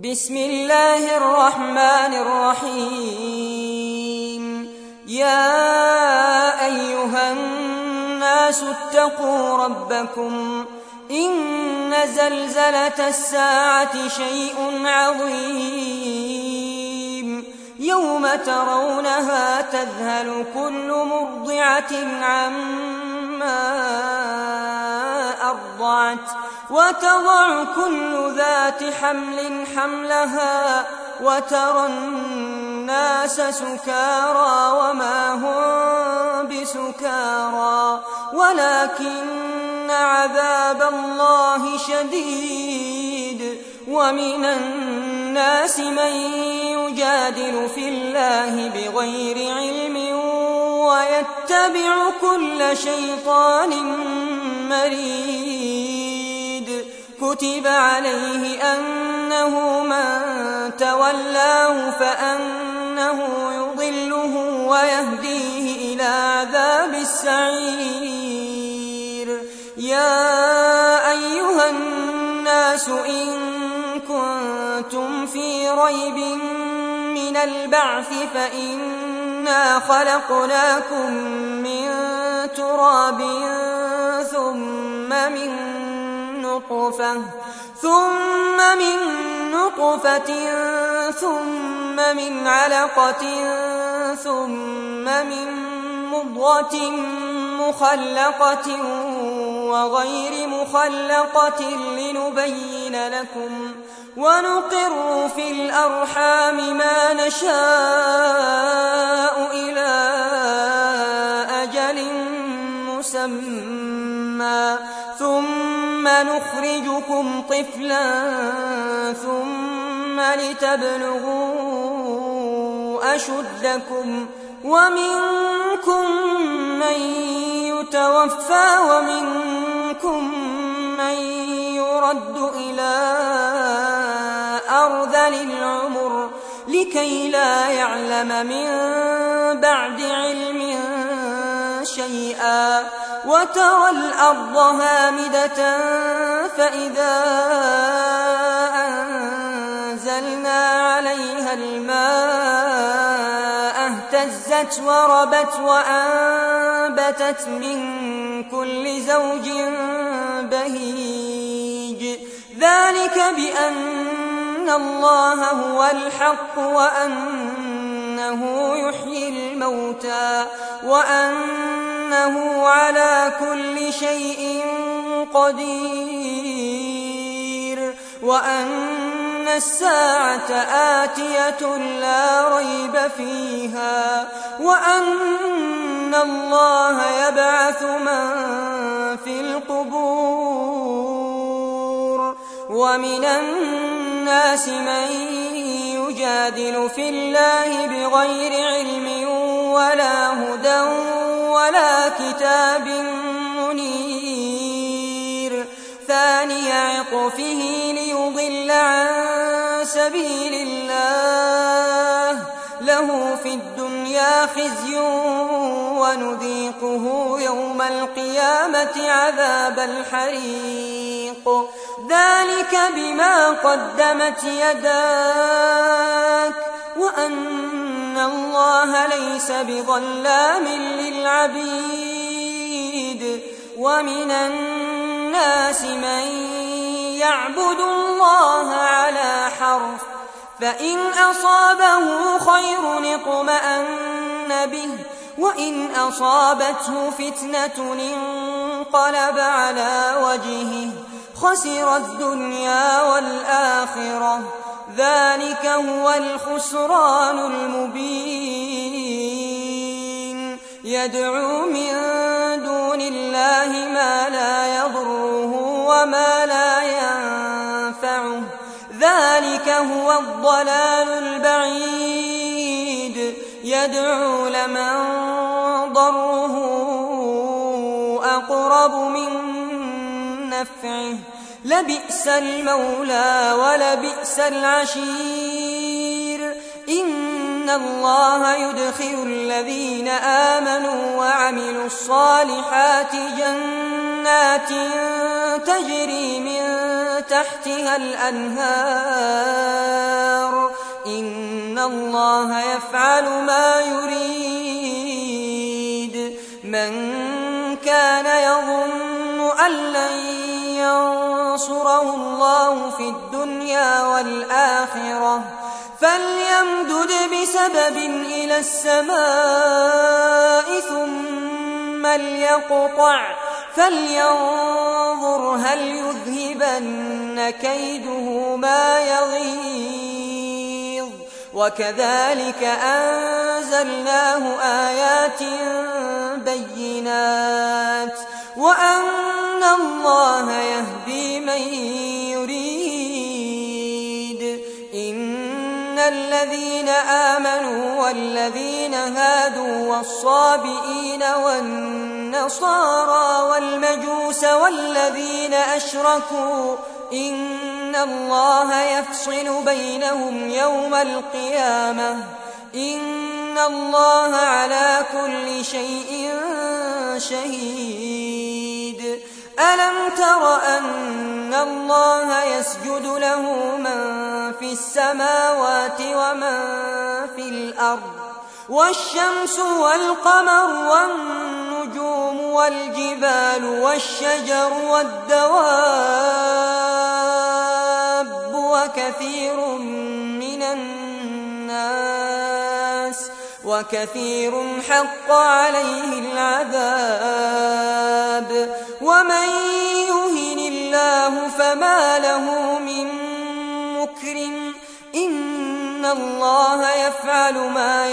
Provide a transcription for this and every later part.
بسم الله الرحمن الرحيم. يا أيها الناس اتقوا ربكم إن زلزلة الساعة شيء عظيم يوم ترونها تذهل كل مرضعة عما أرضعت وتضع كل ذات حمل حملها وترى الناس سكارى وما هم بسكارى ولكن عذاب الله شديد. ومن الناس من يجادل في الله بغير علم ويتبع كل شيطان مريد. كتب عليه أنه من تولاه فأنه يضله ويهديه إلى عذاب السعير. يا أيها الناس إن كنتم في ريب من البعث فإنا خلقناكم من تراب ثم من نطفة ثم من علقة ثم من مضغة مخلقة وغير مخلقة لنبين لكم ونقر في الأرحام ما نشاء إلى أجل مسمى ثم نخرجكم طفلا ثم لتبلغوا أشدكم ومنكم من يتوفى ومنكم من يرد إلى أرذل العمر لكي لا يعلم من بعد علم شيئا. وترى الأرض هامدة فإذا أنزلنا عليها الماء اهتزت وربت وأنبتت من كل زوج بهيج. ذلك بأن الله هو الحق وأنه يحيي الموتى وأنه على كل شيء قدير وأن الساعة آتية لا ريب فيها وأن الله يبعث من في القبور. ومن الناس من يجادل في الله بغير علم ولا هدى ولا كتاب منير. ثاني عطفه ليضل عن سبيل الله له في الدنيا خزي ونذيقه يوم القيامة عذاب الحريق. ذلك بما قدمت يداك وأن الله ليس بظلام للعبيد. ومن الناس من يعبد الله على حرف فإن أصابه خير اطمأن به وإن أصابته فتنة انقلب على وجهه خسر الدنيا والآخرة. ذلك هو الخسران المبين. يدعو من دون الله ما لا يضره وما لا ينفعه ذلك هو الضلال البعيد. يدعو لمن ضره أقرب من نفعه لبئس المولى ولبئس العشير. إن الله يدخل الذين آمنوا وعملوا الصالحات جنات تجري من تحتها الأنهار الله يفعل ما يريد. من كان يظن أن لن ينصره الله في الدنيا والآخرة فليمدد بسبب إلى السماء ثم ليقطع فلينظر هل يذهبن كيده ما يغيظ. وكذلك أنزلناه آيات بينات وأن الله يهدي من يريد. إن الذين آمنوا والذين هادوا والصابئين والنصارى والمجوس والذين أشركوا إن الله يفصل بينهم يوم القيامة إن الله على كل شيء شهيد. ألم تر أن الله يسجد له من في السماوات ومن في الأرض والشمس والقمر والنجوم والجبال والشجر والدواب وكثير حق عليه العذاب. ومن يهن الله فما له من مكرم إن الله يفعل ما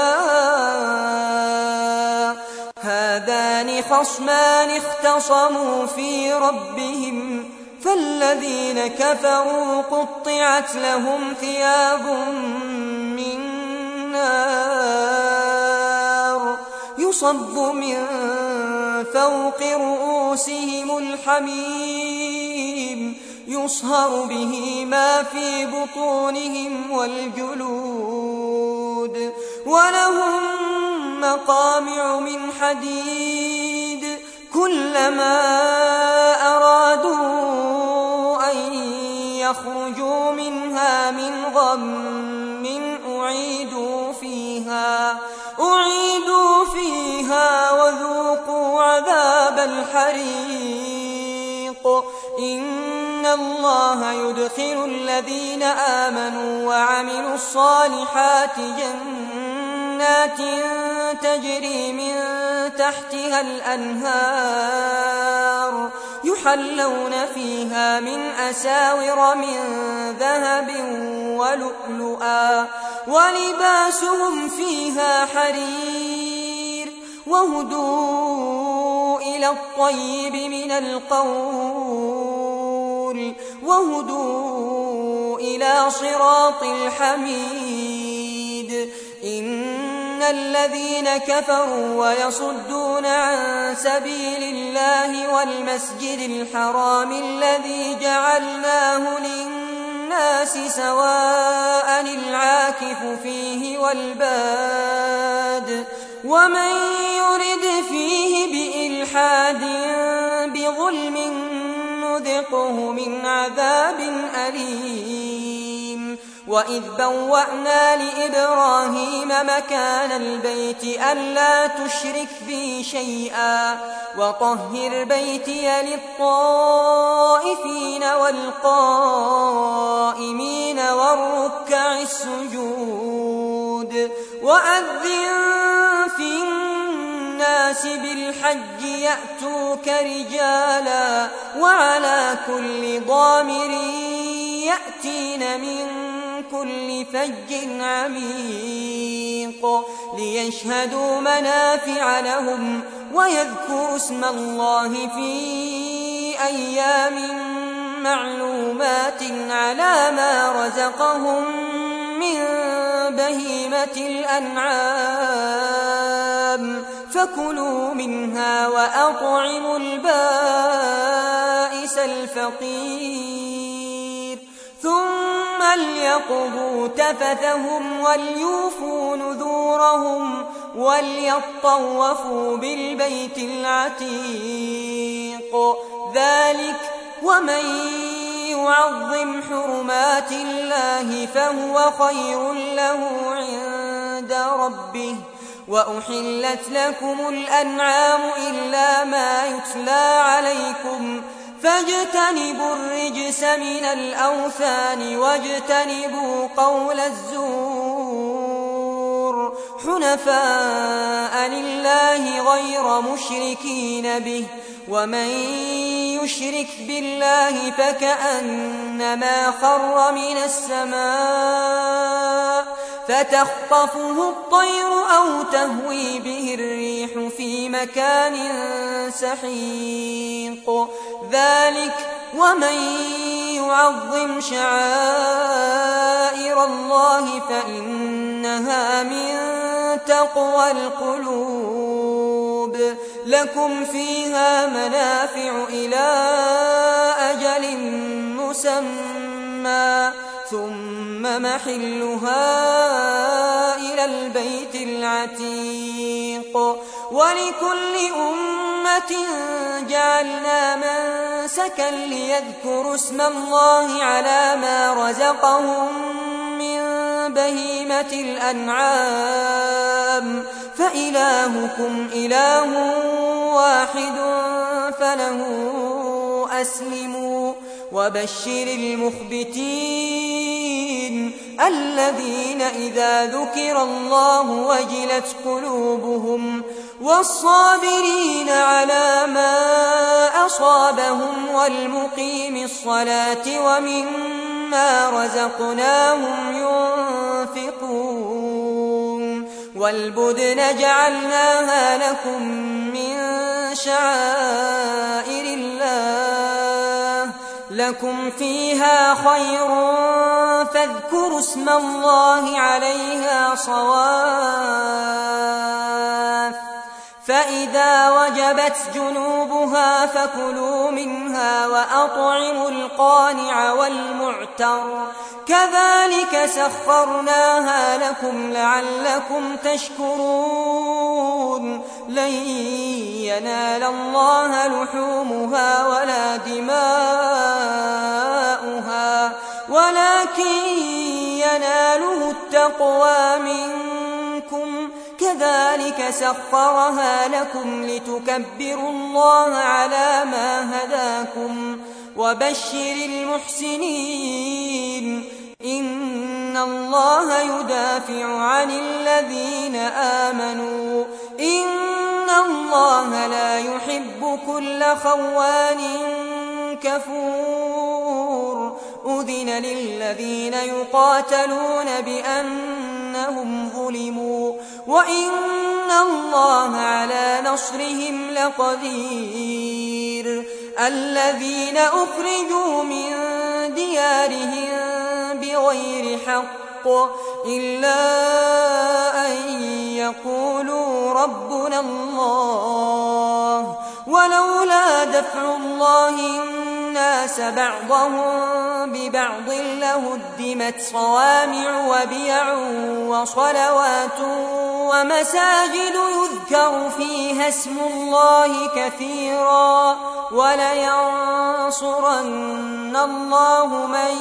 يشاء. هذان خصمان اختصموا في ربهم فالذين كفروا قطعت لهم ثياب من نار يصب من فوق رؤوسهم الحميم يصهر به ما في بطونهم والجلود ولهم مقامع من حديد كلما أرادوا أن يخرجوا منها من غم أعيدوا فيها وذوقوا عذاب الحريق. إن الله يدخل الذين آمنوا وعملوا الصالحات جنات تجري من تحتها الأنهار يحلون فيها من أساور من ذهب ولؤلؤا ولباسهم فيها حرير وهدوا إلى الطيب من القول وهدوا إلى صراط الحميد. إن الذين كفروا ويصدون عن سبيل الله والمسجد الحرام الذي جعلناه للناس سواء العاكف فيه والباد ومن يرد فيه بإلحاد بظلم نذقه من عذاب أليم. وإذ بوأنا لإبراهيم مكان البيت ألا تشرك بي شيئا وطهر بيتي للطائفين والقائمين والركع السجود. وأذن في الناس بالحج يأتوك رجالا وعلى كل ضامر يأتين من كل فج عميق ليشهدوا منافع لهم ويذكروا اسم الله في أيام معلومات على ما رزقهم من بهيمة الأنعام فكلوا منها وأطعموا البائس الفقير ثم ليقضوا تفثهم وليوفوا نذورهم وليطوفوا بالبيت العتيق. ذلك ومن يعظم حرمات الله فهو خير له عند ربه. وأحلت لكم الأنعام إلا ما يتلى عليكم فاجتنبوا الرجس من الأوثان واجتنبوا قول الزور حنفاء لله غير مشركين به. ومن يشرك بالله فكأنما خر من السماء فتخطفه الطير أو تهوي به الريح في مكان سحيق. ذلك ومن يعظم شعائر الله فإنها من تقوى القلوب. لكم فيها منافع إلى أجل مسمى ثم محلها إلى البيت العتيق. ولكل أمة جعلنا منسكا ليذكروا اسم الله على ما رزقهم من بهيمة الأنعام فإلهكم إله واحد فله أسلموا. وبشر المخبتين الذين إذا ذكر الله وجلت قلوبهم والصابرين على ما أصابهم والمقيم الصلاة ومما رزقناهم ينفقون. والبدن جعلناها لكم من شعائر الله لكم فيها خير فاذكروا اسم الله عليها صواف. فإذا وجبت جنوبها فكلوا منها وأطعموا القانع والمعتر كذلك سخرناها لكم لعلكم تشكرون. لن ينال الله لحومها ولا دماؤها ولكن يناله التقوى منكم. كذلك سخرها لكم لتكبروا الله على ما هداكم. وبشر المحسنين إن الله يدافع عن الذين آمنوا إن الله لا يحب كل خوان كفور. أذن للذين يقاتلون بأنهم ظلموا وإن الله على نصرهم لقدير. الذين أخرجوا من ديارهم بغير حق إلا أن يقولوا ربنا الله ولولا دفع الله الناس بعضهم ببعض لهدمت صوامع وبيع وصلوات ومساجد يذكر فيها اسم الله كثيرا ولينصرن الله من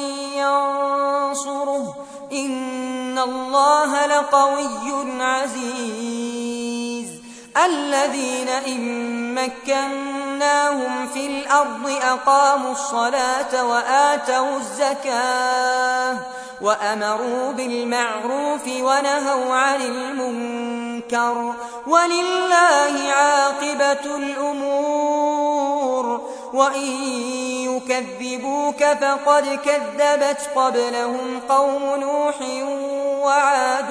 ينصره إن الله لقوي عزيز. الذين إن مكناهم في الأرض أقاموا الصلاة وآتوا الزكاة وأمروا بالمعروف ونهوا عن المنكر ولله عاقبة الأمور. وإن يكذبوك فقد كذبت قبلهم قوم نوح وعاد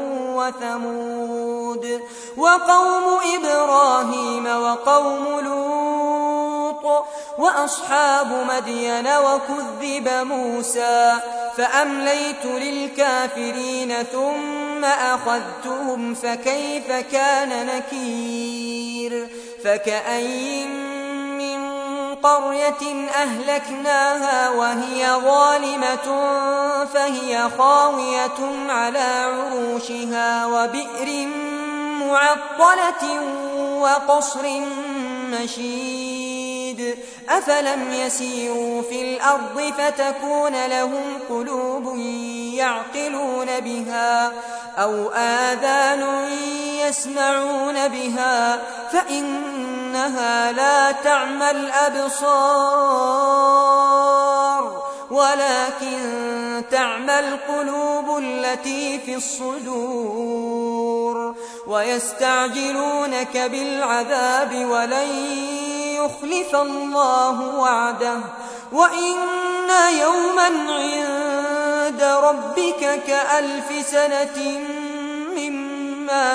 وثمود وقوم إبراهيم وقوم لوط وأصحاب مدين وكذب موسى فأمليت للكافرين ثم أخذتهم فكيف كان نكير. فكأين من قرية أهلكناها وهي ظالمة فهي خاوية على عروشها وبئر معطلة وقصر مشيد أفلم يسيروا في الأرض فتكون لهم قلوب يعقلون بها أو آذان يسمعون بها فإنها لا تعمى الأبصار ولكن تعمى القلوب التي في الصدور ويستعجلونك بالعذاب ولن يخلف الله وعده وإن يوما عند ربك كألف سنة مما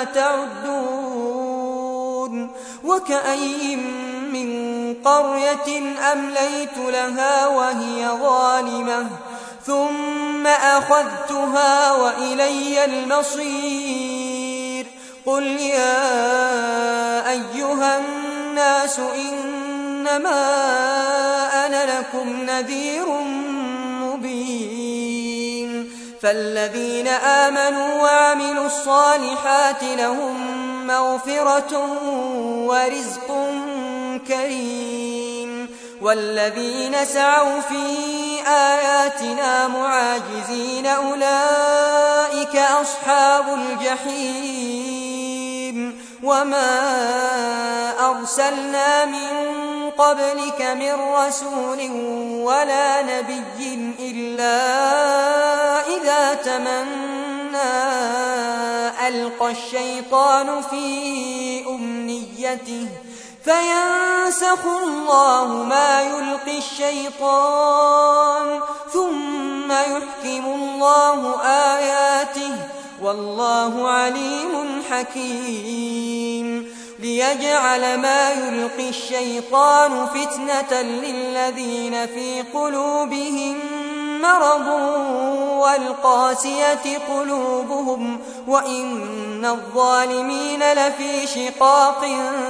تعدون وكأي من قرية أمليت لها وهي ظالمة ثم أخذتها وإلي المصير قل يا أيها الناس إنما أنا لكم نذير مبين فالذين آمنوا وعملوا الصالحات لهم مغفرة ورزق كريم والذين سعوا في آياتنا معاجزين أولئك أصحاب الجحيم وما أرسلنا من قبلك من رسول ولا نبي إلا إذا تمنى ألقى الشيطان في أمنيته فينسخ الله ما يلقي الشيطان ثم يحكم الله آياته والله عليم حكيم ليجعل ما يلقي الشيطان فتنة للذين في قلوبهم مرض والقاسية قلوبهم وإن الظالمين لفي شقاق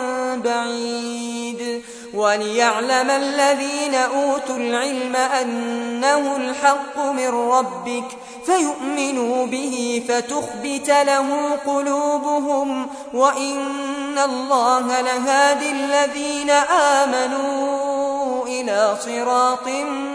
بعيد وليعلم الذين أوتوا العلم أنه الحق من ربك فيؤمنوا به فتخبت له قلوبهم وإن الله لهادي الذين آمنوا إلى صراط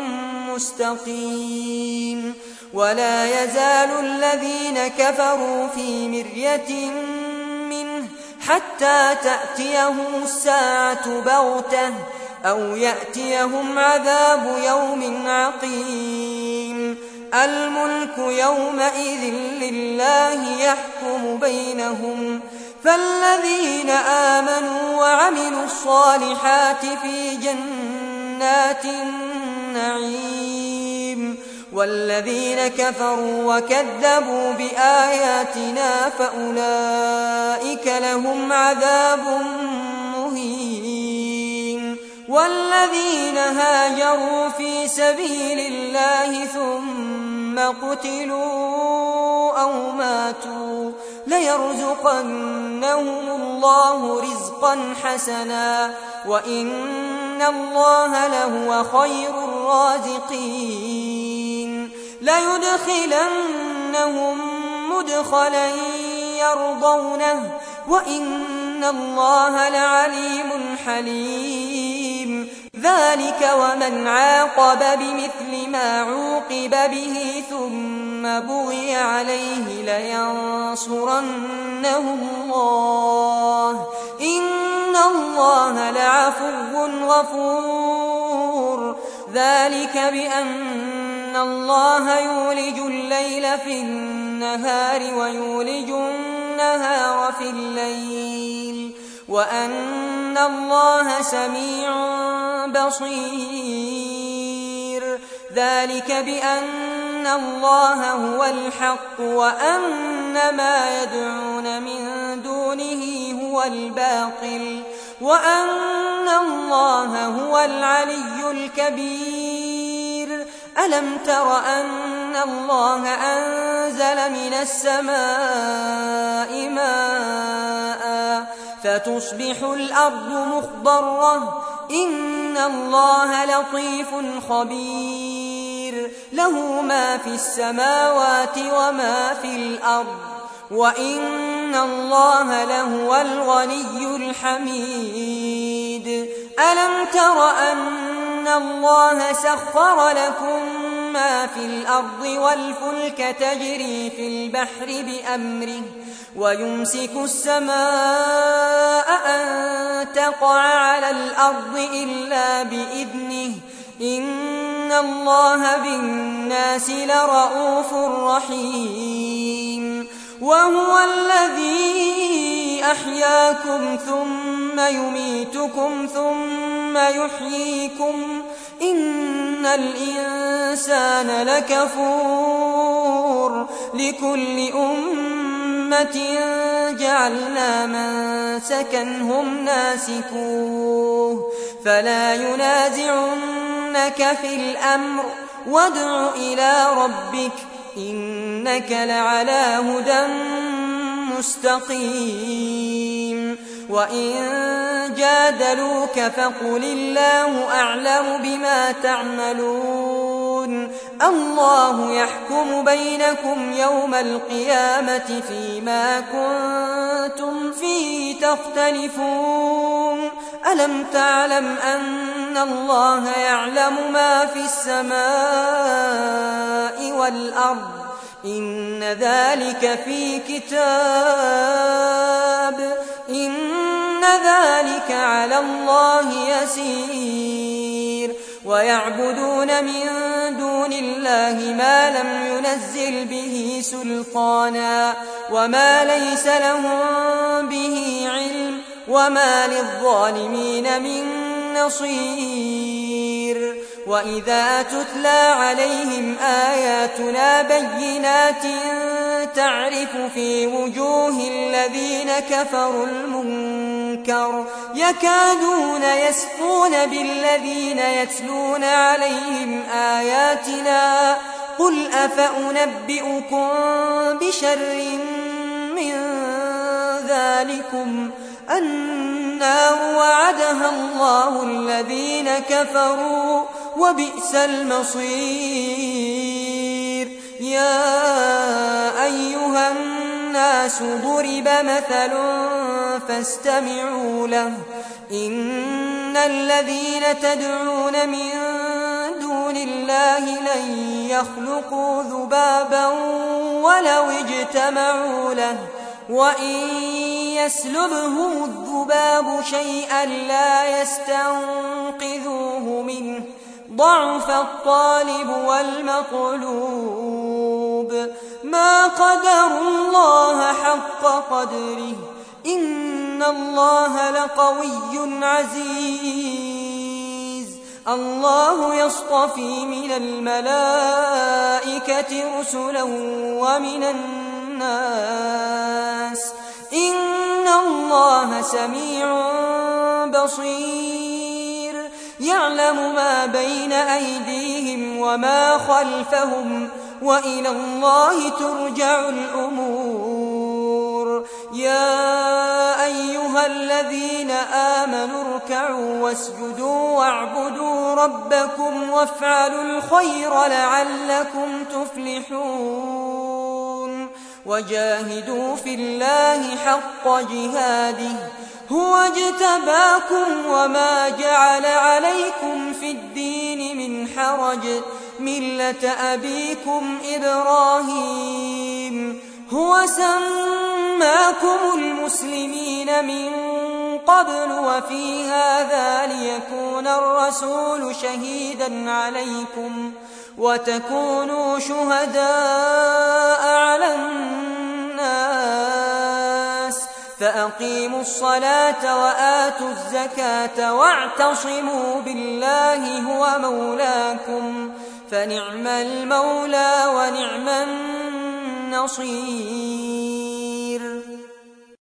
مستقيم ولا يزال الذين كفروا في مرية منه حتى تأتيهم الساعة بغتة أو يأتيهم عذاب يوم عقيم الملك يومئذ لله يحكم بينهم فالذين آمنوا وعملوا الصالحات في جنات النعيم والذين كفروا وكذبوا بآياتنا فأولئك لهم عذاب مهين والذين هاجروا في سبيل الله ثم قتلوا أو ماتوا ليرزقنهم الله رزقا حسنا وإن الله لهو خير الرازقين ليدخلنهم مدخلا يرضونه وإن الله لعليم حليم ذلك ومن عاقب بمثل ما عوقب به ثم بغي عليه لينصرنه الله إن الله لعفو غفور ذلك بأن الله يولج الليل في النهار ويولج النهار في الليل وأن الله سميع بصير ذلك بأن الله هو الحق وأن ما يدعون من دونه هو الباطل وأن الله هو العلي الكبير ألم تر أن الله أنزل من السماء ماء فتصبح الأرض مخضرة إن الله لطيف خبير له ما في السماوات وما في الأرض وإن الله لهو الغني الحميد ألم تر أن الله سخر لكم ما في الأرض والفلك تجري في البحر بأمره ويمسك السماء أن تقع على الأرض إلا بإذنه إن الله بالناس لرءوف رحيم وهو الذي أحياكم ثم يميتكم ثم يحييكم إن الإنسان لكفور لكل أمة جعلنا منسكا هم ناسكوه فلا ينازعنك في الأمر وادع إلى ربك إنك لعلى هدى مستقيم وإن جادلوك فقل الله أعلم بما تعملون الله يحكم بينكم يوم القيامة فيما كنتم فيه تختلفون ألم تعلم أن الله يعلم ما في السماء والأرض إن ذلك في كتاب إن ذلك على الله يسير ويعبدون من دون الله ما لم ينزل به سلطانا وما ليس لهم به علم وما للظالمين من نصير وإذا تتلى عليهم آياتنا بينات تعرف في وجوه الذين كفروا المنكر يكادون يسقون بالذين يتلون عليهم آياتنا قل أفأنبئكم بشر من ذلكم النار وعدها الله الذين كفروا وبئس المصير يا أيها الناس ضرب مثل فاستمعوا له إن الذين تدعون من دون الله لن يخلقوا ذبابا ولو اجتمعوا له وإن يسلبهم الذباب شيئا لا يستنقذوه منه ضعف الطالب والمطلوب ما قدروا الله حق قدره إن الله لقوي عزيز الله يصطفي من الملائكة رسلا ومن الناس إن الله سميع بصير يعلم ما بين أيديهم وما خلفهم وإلى الله ترجع الأمور يا أيها الذين آمنوا اركعوا واسجدوا واعبدوا ربكم وافعلوا الخير لعلكم تفلحون وجاهدوا في الله حق جهاده هو اجتباكم وما جعل عليكم في الدين من حرج ملة أبيكم إبراهيم هو سماكم المسلمين من قبل وفي هذا ليكون الرسول شهيدا عليكم وتكونوا شهداء على الناس فأقيموا الصلاة وآتوا الزكاة واعتصموا بالله هو مولاكم فنعم المولى ونعم النصير